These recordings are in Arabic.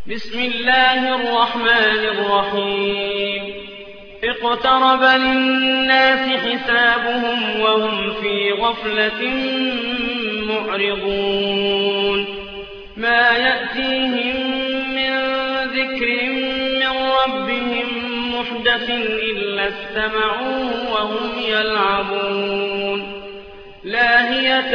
بسم الله الرحمن الرحيم اقترب للناس حسابهم وهم في غفلة معرضون ما يأتيهم من ذكر من ربهم محدث إلا استمعوه وهم يلعبون لاهية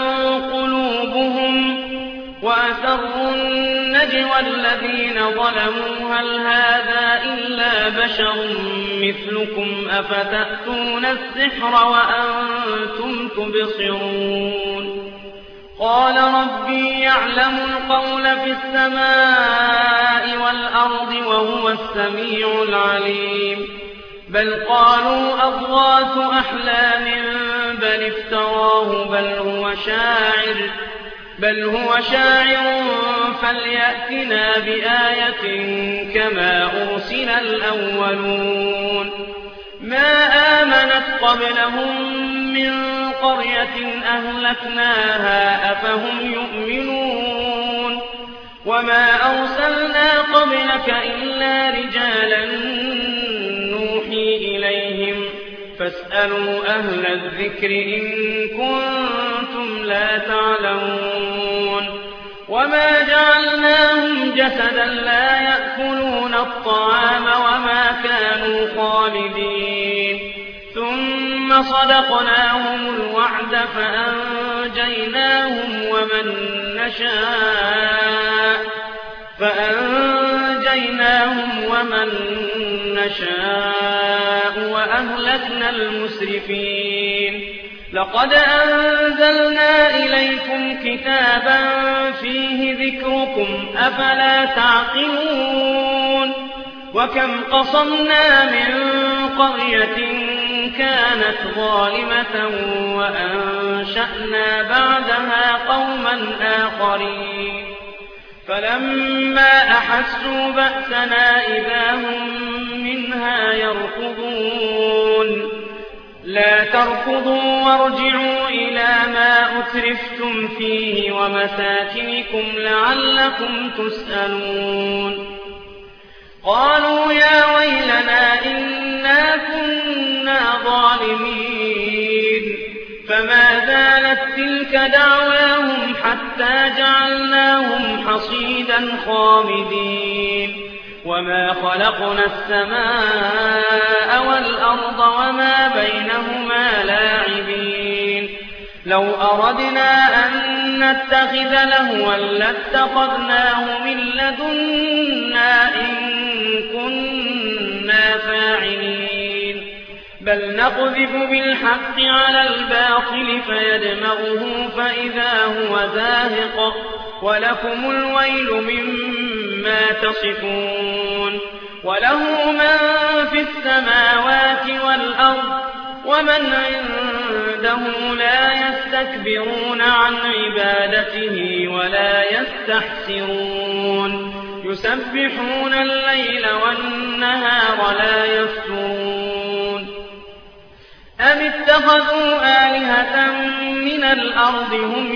قلوبهم وأسروا النجوى الذين ظلموا هل هذا إلا بشر مثلكم أفتأتون السحر وأنتم تبصرون قال ربي يعلم القول في السماء والأرض وهو السميع العليم بل قالوا أضغاث أحلام بل افتراه بل هو شاعر فليأتنا بآية كما أرسل الأولون ما آمنت قبلهم من قرية أهلكناها أفهم يؤمنون وما أرسلنا قبلك إلا رجالا نوحي إليهم فاسألوا أهل الذكر إن كنتم لا تعلمون وما جعلناهم جسدا لا يأكلون الطعام وما كانوا خالدين ثم صدقناهم الوعد فأنجيناهم ومن نشاء وأهلكنا المسرفين لقد أنزلنا إليكم كتابا فيه ذكركم أفلا تعقلون وكم قصمنا من قرية كانت ظالمة وأنشأنا بعدها قوما آخرين فلما أحسوا بأسنا إذا هم منها يركضون لا تركضوا وارجعوا إلى ما أترفتم فيه ومساكنكم لعلكم تسألون قالوا يا ويلنا إنا كنا ظالمين فما زالت تلك دعواهم حتى جعلناهم حصيدا خامدين وما خلقنا السماء والأرض وما بينهما لاعبين لو أردنا أن نتخذ لهوا لاتخذناه من لدنا إن كنا فاعلين بل نقذف بالحق على الباطل فيدمغه فإذا هو زاهق ولكم الويل مما تصفون وله من في السماوات والأرض ومن عنده لا يستكبرون عن عبادته ولا يستحسرون يسبحون الليل والنهار لا يفترون أم اتخذوا آلهة من الأرض هم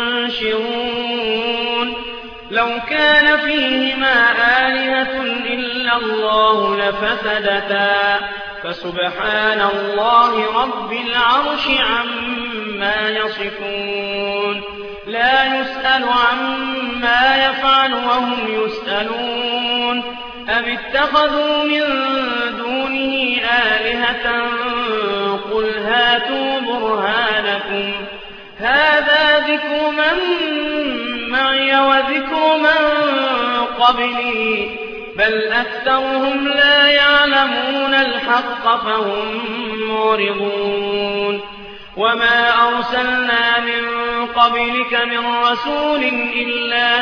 ينشرون لو كان فيهما آلهة إلا الله لفسدتا فسبحان الله رب العرش عما يصفون لا يسأل عما يفعل وهم يسألون أم اتخذوا من دونه آلهة قل هاتوا برهانكم هذا ذكر من معي وذكر من قبلي بل أكثرهم لا يعلمون الحق فهم معرضون وما أرسلنا من قبلك من رسول إلا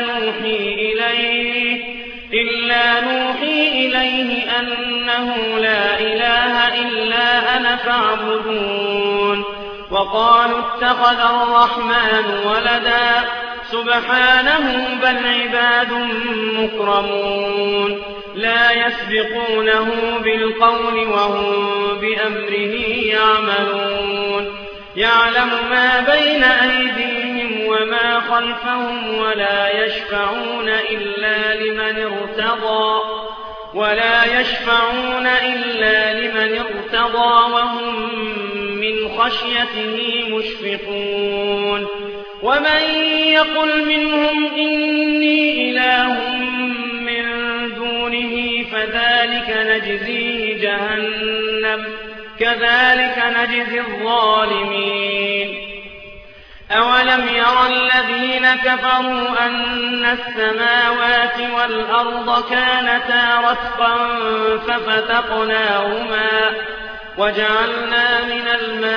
نوحي إليه أنه لا إله إلا أنا فاعبدون وقالوا اتخذ الرحمن ولدا سبحانه بل عباد مكرمون لا يسبقونه بالقول وهم بأمره يعملون يعلم ما بين أيديهم وما خلفهم ولا يشفعون إلا لمن لمن ارتضى وهم من خشيته مشفقون ومن يقل منهم إني إله من دونه فذلك نجزيه جهنم كذلك نجزي الظالمين أولم ير الذين كفروا أن السماوات والأرض كانتا رتقا ففتقناهما وجعلنا من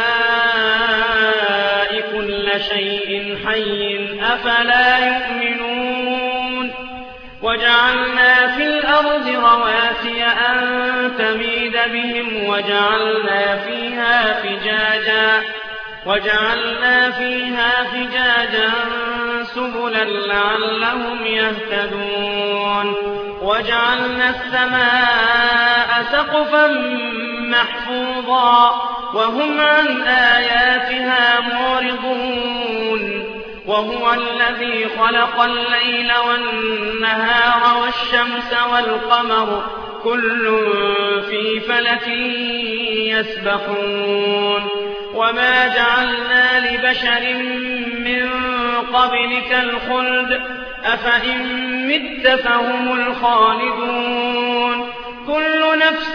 الماء كل شيء حي أفلا يؤمنون وجعلنا في الأرض رواسي أن تميد بهم وجعلنا فيها فجاجا سبلا لعلهم يهتدون وجعلنا السماء سقفا محفوظا وهم عن آياتها معرضون وهو الذي خلق الليل والنهار والشمس والقمر كل في فلك يسبحون وما جعلنا لبشر من قبلك الخلد أفإن مت فهم الخالدون كل نفس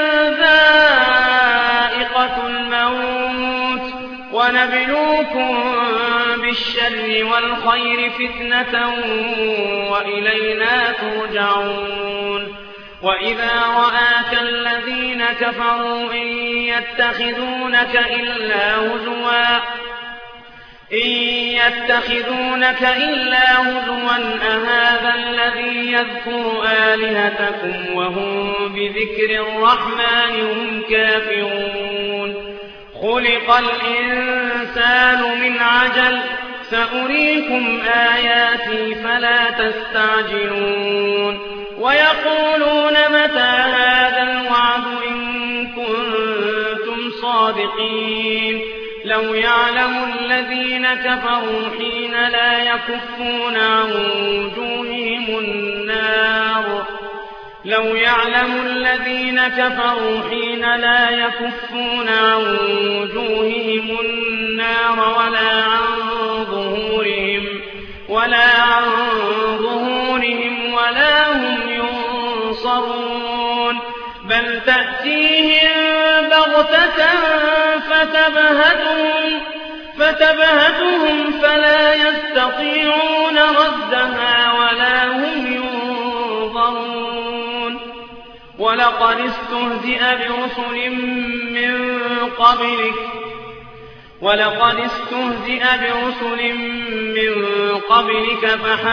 ذائقة الموت ونبلوكم بالشر والخير فتنة وإلينا ترجعون وإذا رآك الذين كفروا إن يتخذونك إلا هزوا أهذا الذي يذكر آلهتكم وهم بذكر الرحمن هم كافرون خلق الإنسان من عجل سأريكم آياتي فلا تستعجلون ويقولون متى هذا الوعد إن كنتم صادقين لو يعلم الذين كفروا حين لا يكفون عن وجوههم النار ولا عن ظهورهم ولا هم ينصرون بل تأتيهم بغتة فتبهتهم فلا يستطيعون ردها ولا هم ينظرون ولقد استهزئ برسل من قبلك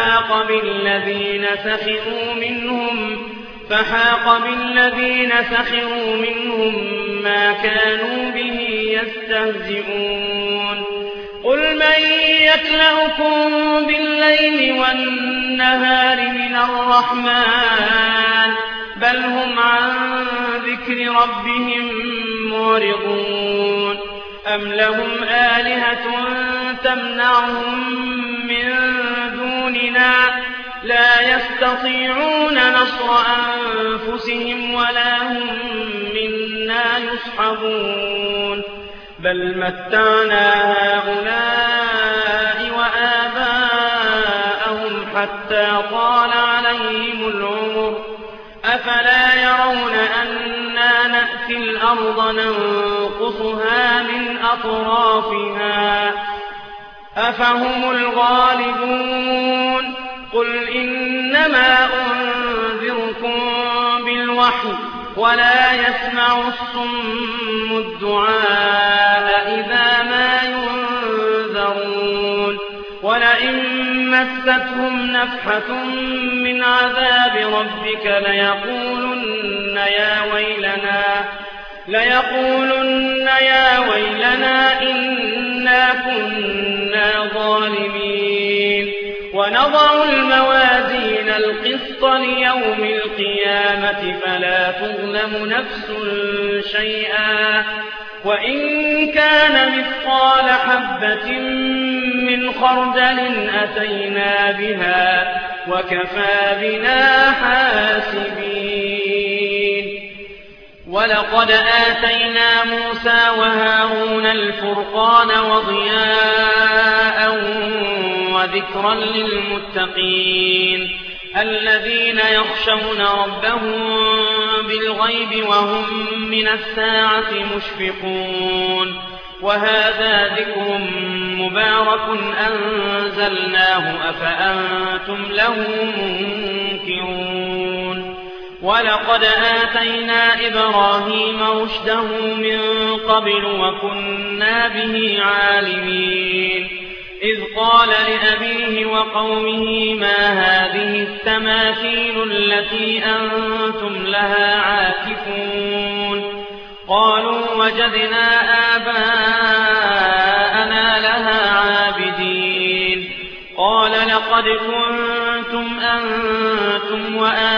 فحاق بالذين سخروا منهم ما كانوا به يستهزئون قل من يكلؤكم بالليل والنهار من الرحمن بل هم عن ذكر ربهم معرضون أم لهم آلهة تمنعهم من دوننا لا يستطيعون نصر أنفسهم ولا هم منا يصحبون بل متعنا هؤلاء وآباءهم حتى طال عليهم العمر أفلا يرون أنا نأتي الأرض ننقصها من أطرافها أفهم الغالبون قل إنما أنذركم بالوحي ولا يسمع الصم الدعاء إذا ما ينذرون ولئن مستهم نفحة من عذاب ربك ليقولن يا ويلنا إنا كنا ظالمين ونضع الموازين القسط ليوم القيامة فلا تظلم نفس شيئا وإن كان مثقال حبة من خردل أتينا بها وكفى بنا حاسبين. ولقد آتينا موسى وهارون الفرقان وضياء وذكرا للمتقين الذين يخشون ربهم بالغيب وهم من الساعة مشفقون. وهذا ذكر مبارك أنزلناه أفأنتم له منكرون. ولقد آتينا إبراهيم رشده من قبل وكنا به عالمين. إذ قال لأبيه وقومه ما هذه التماثيل التي أنتم لها عاكفون؟ قالوا وجدنا آباءنا لها عابدين. قال لقد كنتم أنتم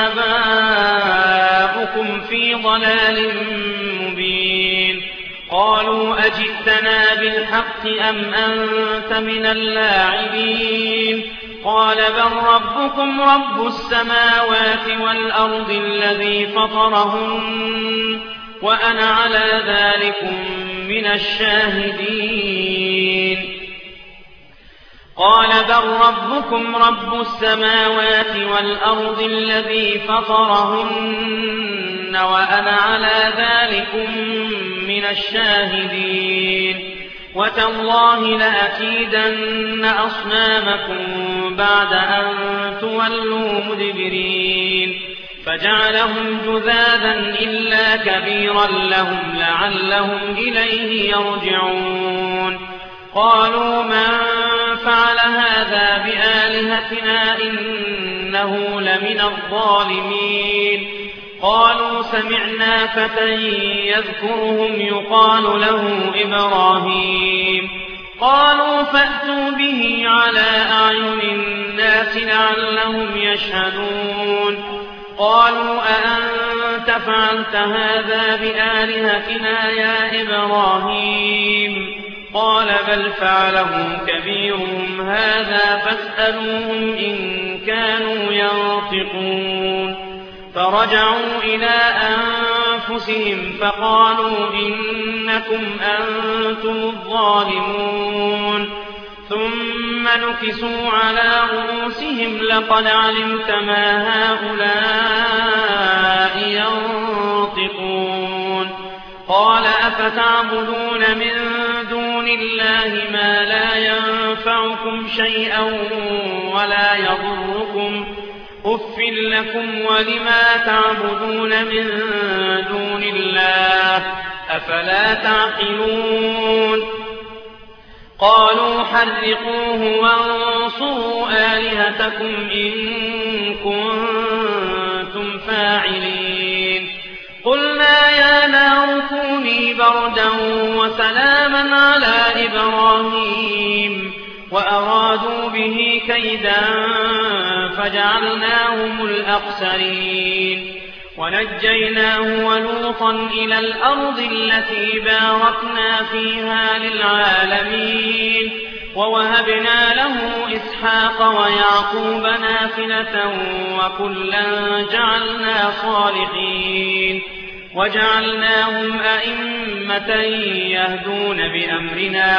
وآباؤكم في ضلال مبين. قالوا أجئتنا بالحق أم أنت من اللاعبين؟ قال بل ربكم رب السماوات والأرض الذي فطرهن وأنا على ذلكم من الشاهدين. قال بل ربكم رب السماوات والأرض الذي فطرهن وأنا على ذلكم من الشاهدين. وتالله لأكيدن أصنامكم بعد أن تولوا مدبرين. فجعلهم جذاذا إلا كبيرا لهم لعلهم إليه يرجعون. قالوا من فعل هذا بآلهتنا إنه لمن الظالمين. قالوا سمعنا فتى يذكرهم يقال له إبراهيم. قالوا فأتوا به على أعين الناس لعلهم يشهدون. قالوا أأنت فعلت هذا بآلهتنا يا إبراهيم؟ قال بل فعله كبيرهم هذا فاسألوهم إن كانوا ينطقون. فرجعوا إلى أنفسهم فقالوا إنكم أنتم الظالمون. ثم نكسوا على رؤوسهم لقد علمت ما هؤلاء ينطقون. قال أفتعبدون من دون الله ما لا ينفعكم شيئا ولا يضركم؟ أف لكم ولما تعبدون من دون الله أفلا تعقلون؟ قالوا حرقوه وانصروا آلهتكم إن كنتم فاعلين. قلنا يا نار كوني بردا وسلاما على إبراهيم وأرادوا به كيدا فجعلناهم الأخسرين. ونجيناه ولوطا إلى الأرض التي باركنا فيها للعالمين. ووهبنا له إسحاق ويعقوب نافلة وكلا جعلنا صالحين. وجعلناهم أئمة يهدون بأمرنا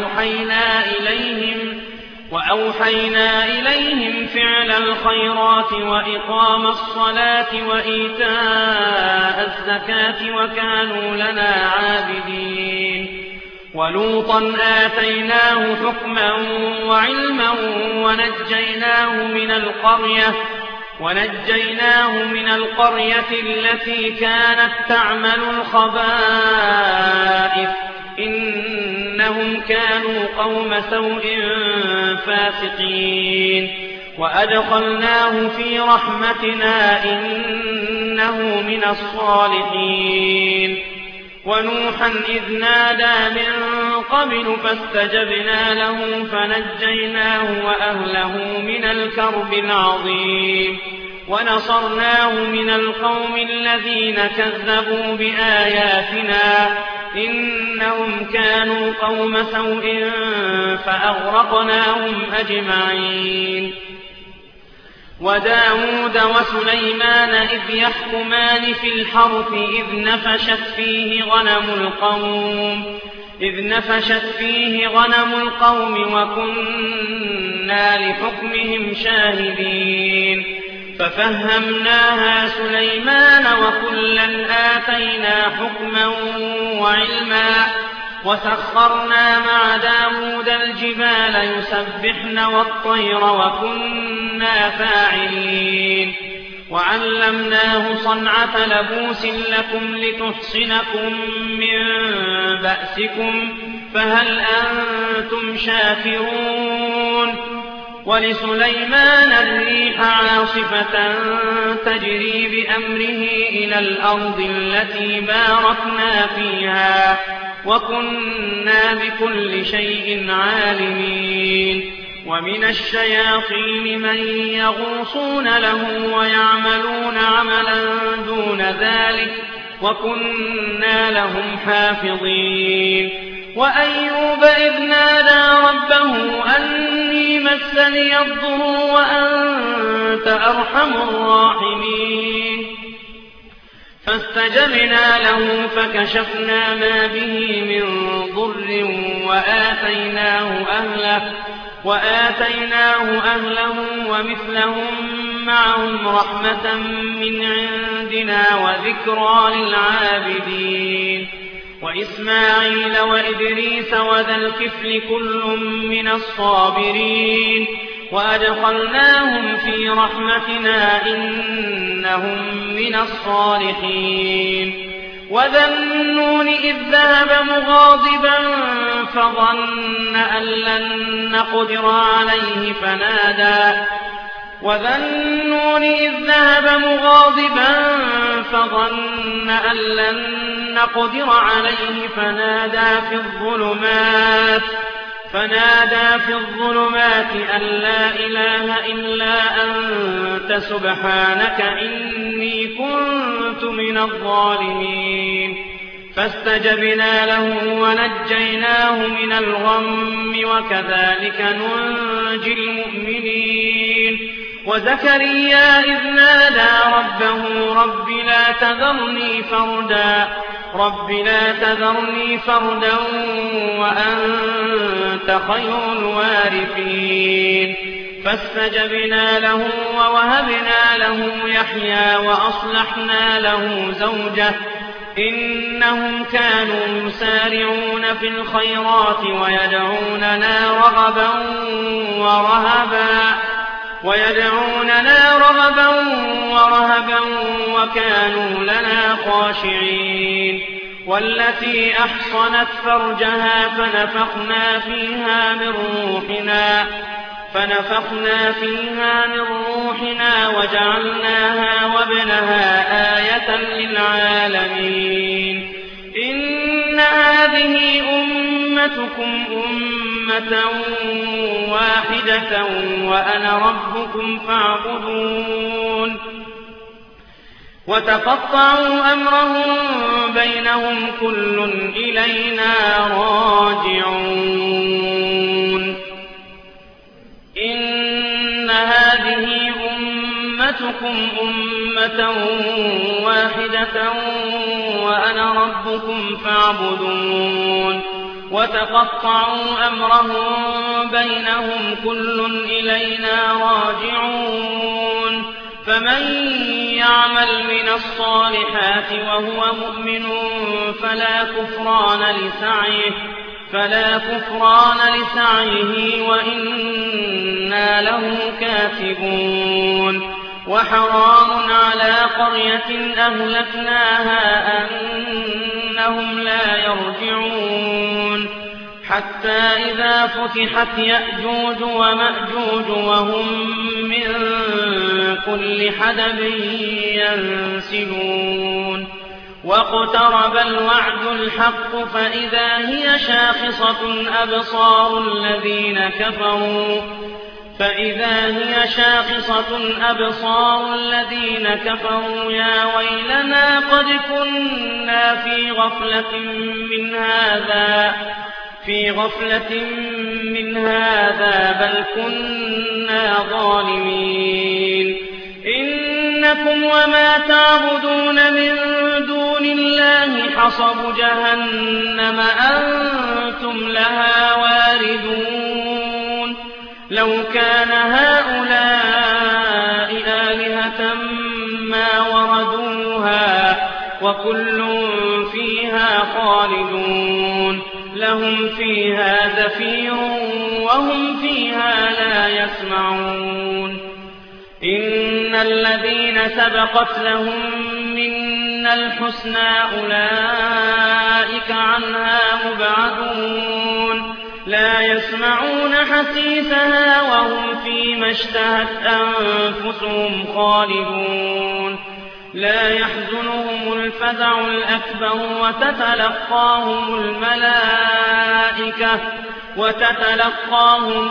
وأوحينا إليهم فعل الخيرات وإقام الصلاة وإيتاء الزكاة وكانوا لنا عابدين. ولوطا آتيناه حكما وعلما ونجيناه من القرية التي كانت تعمل الخبائث إنهم كانوا قوم سوء فاسقين. وأدخلناه في رحمتنا إنه من الصالحين. ونوحا إذ نادى من قبل فاستجبنا له فنجيناه وأهله من الكرب العظيم. ونصرناه من القوم الذين كذبوا بآياتنا إنهم كانوا قوم سوء فأغرقناهم أجمعين. وداود وسليمان إذ يحكمان في الحرث إذ نفشت فيه غنم القوم وكنا لحكمهم شاهدين ففهمناها سليمان وكلا آتينا حكما وعلما وسخرنا مع داود الجبال يسبحن والطير وكنا فاعلين وعلمناه صنعة لبوس لكم لتحصنكم من بأسكم فهل أنتم شاكرون ولسليمان الريح عاصفة تجري بأمره إلى الأرض التي باركنا فيها وكنا بكل شيء عالمين ومن الشياطين من يغوصون له ويعملون عملا دون ذلك وكنا لهم حافظين وأيوب إذ نادى ربه أني مسني الضر وأنت أرحم الراحمين فاستجبنا له فكشفنا ما به من ضر وآتيناه أهله ومثلهم معهم رحمة من عندنا وذكرى للعابدين وإسماعيل وإدريس وذا الكفل كل من الصابرين وأدخلناهم في رحمتنا إنهم من الصالحين وذا النون إذ ذهب مغاضبا فظن أن لن نقدر عليه فنادى في الظلمات أن لا إله إلا أنت سبحانك إني كنت من الظالمين فاستجبنا له ونجيناه من الغم وكذلك ننجي المؤمنين وزكريا إذ نادى ربه رب لا تذرني فردا وأنت خير الوارثين فاستجبنا له ووهبنا له يحيى وأصلحنا له زوجه إنهم كانوا يسارعون في الخيرات ويدعوننا رغبا ورهبا وكانوا لنا خاشعين والتي أحصنت فرجها فنفخنا فيها من روحنا وجعلناها وابنها آية للعالمين إن هذه أمتكم أمة واحدة وأنا ربكم فاعبدون وتقطعوا أمرهم بينهم كل إلينا راجعون إن هذه أمتكم أمة واحدة وأنا ربكم فاعبدون وتقطعوا أمرهم بينهم كل إلينا راجعون فمن يعمل من الصالحات وهو مؤمن فلا كفران لسعيه وإنا له كاتبون وحرام على قرية أهلكناها أنهم لا يرجعون حتى إذا فتحت يأجوج ومأجوج وهم من كل حدب ينسلون واقترب الوعد الحق فإذا هي شاخصة أبصار الذين كفروا يا ويلنا قد كنا في غفلة من هذا في غفلة من هذا بل كنا ظالمين إنكم وما تعبدون من دون الله حصب جهنم أنتم لها واردون لو كان هؤلاء آلهة ما وردوها وكل فيها خالدون لهم فيها زفير وهم فيها لا يسمعون إن الذين سبقت لهم منا الحسنى أولئك عنها مبعدون لا يسمعون حسيسها وهم فيما اشتهت أنفسهم خالدون لا يحزنهم الفزع الأكبر وتتلقاهم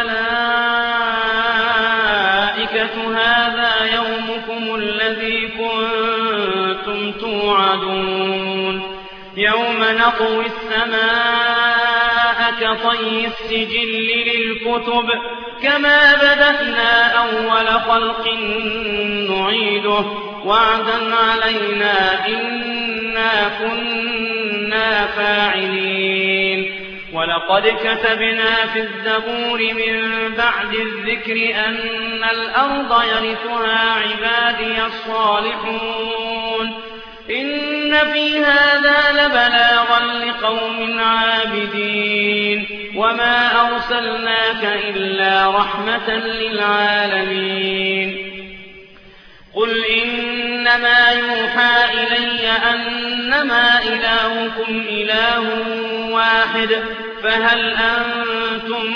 الملائكة هذا يومكم الذي كنتم توعدون يوم نطوي السماء كطي السجل للكتب كما بدأنا أول خلق نعيده وعدا علينا إنا كنا فاعلين ولقد كتبنا في الزبور من بعد الذكر أن الأرض يرثها عبادي الصالحون إن في هذا لبلاغا لقوم عابدين وما أرسلناك إلا رحمة للعالمين قل إنما يوحى إلي أنما إلهكم إله واحد فهل أنتم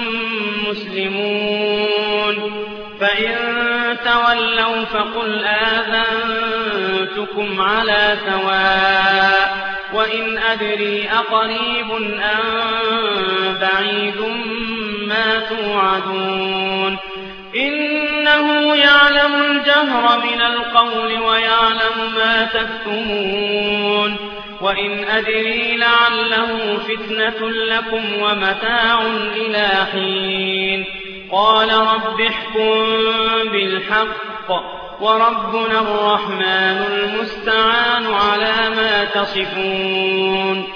مسلمون فإن تولوا فقل آذنتكم على سواء وإن أدري أقريب أم بعيد ما توعدون إنه يعلم الجهر من القول ويعلم ما تكتمون وإن أدري لعله فتنة لكم ومتاع إلى حين قال رب احكم بالحق وربنا الرحمن المستعان على ما تصفون